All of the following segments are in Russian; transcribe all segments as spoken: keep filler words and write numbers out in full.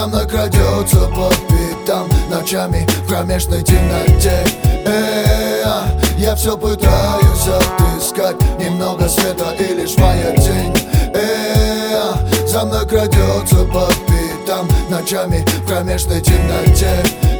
мной крадется по пятам ночами в кромешной темноте. Эй, я все пытаюсь отыскать немного света, и лишь моя тень. Эй, за мной крадется по пятам ночами в кромешной темноте.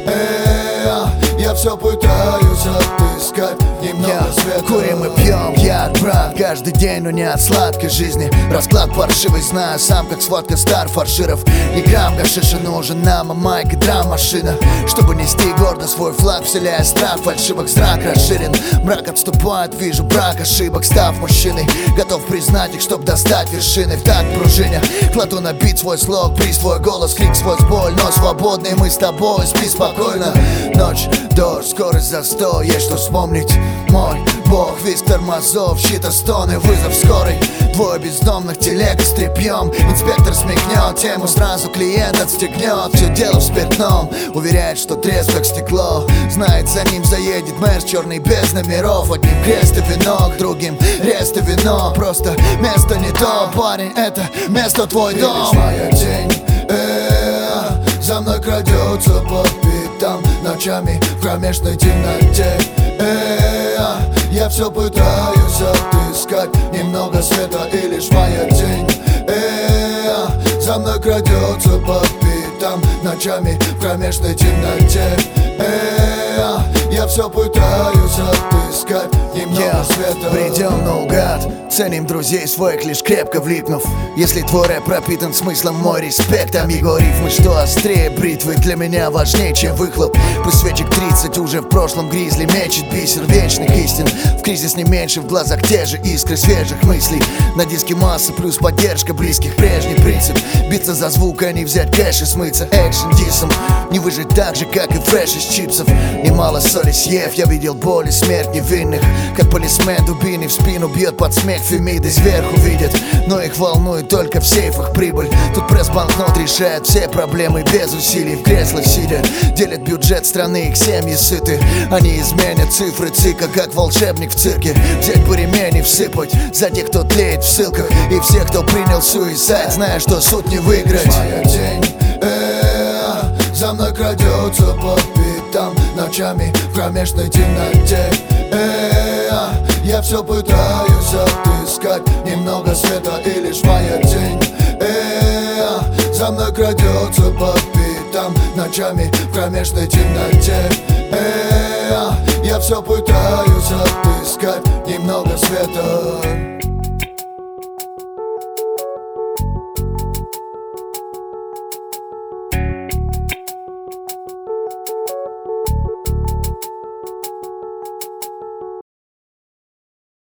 Эй, я все пытаюсь отыскать немного yeah. света. Курим и пьем, я брат, каждый день, но не от сладкой жизни. Расклад паршивый, знаю сам, как сводка стар фарширов. Ни грамм гашиша нужен нам, а майк и драм-машина, чтобы нести гордо свой флаг, вселяя страх фальшивых. Зрак расширен, мрак отступает, вижу брак ошибок. Став мужчиной, готов признать их, чтоб достать вершины. В такт пружине кладу на бит свой слог, приз твой голос, крик свой боль. Но свободный мы с тобой, спи спокойно. Ночь, дождь, скорость за сто, есть что вспомнить. Мой бог, визг тормозов, щита стоны, вызов скорый. Двое бездомных телег с тряпьем. Инспектор смекнет тему, сразу клиент отстегнет. Все дело в спиртном, уверяет, что трезв как стекло. Знает, за ним заедет мэр с черной без номеров. Одним крест и венок, другим рест и вино. Просто место не то, парень, это место твой дом. И лишь моя тень, э-э, за мной крадется по пятам ночами в кромешной темноте. Э-э, я все пытаюсь отыскать немного света, и лишь моя тень. Э-э, за мной крадется по пятам ночами в кромешной темноте. Э-э, я все пытаюсь отыскать немного yeah. света. Придем наугад, ценим друзей своих, лишь крепко влипнув. Если твой рэп пропитан смыслом, мой респект. Там его рифмы, что острее бритвы, для меня важнее, чем выхлоп. Пусть свечек тридцать уже в прошлом гризли мечет бисер вечных истин. В кризис не меньше, в глазах те же искры свежих мыслей. На диске массы плюс поддержка близких, прежний принцип. Биться за звук, а не взять кэш и смыться экшен дисом. Не выжить так же, как и фреш из чипсов. Немало соли съев, я видел боль и смерть невинных. Как полисмен дубиной в спину бьет под смех. Фемиды сверху видят, но их волнует только в сейфах прибыль. Тут пресс-банкнот решает все проблемы без усилий. В креслах сидя, делят бюджет страны, их семьи сыты. Они изменят цифры цика, как волшебник в цирке. Взять по ремень и всыпать за тех, кто тлеет в ссылках, и всех, кто принял суицид, зная, что суд не выиграть. Моя тень, э-э, за мной крадется по пятам ночами в кромешной темноте. Э-э, я все пытаюсь отыскать немного света, и лишь моя тень. Э-э, за мной крадется по пятам ночами в кромешной темноте. Э-э, я все пытаюсь отыскать немного света.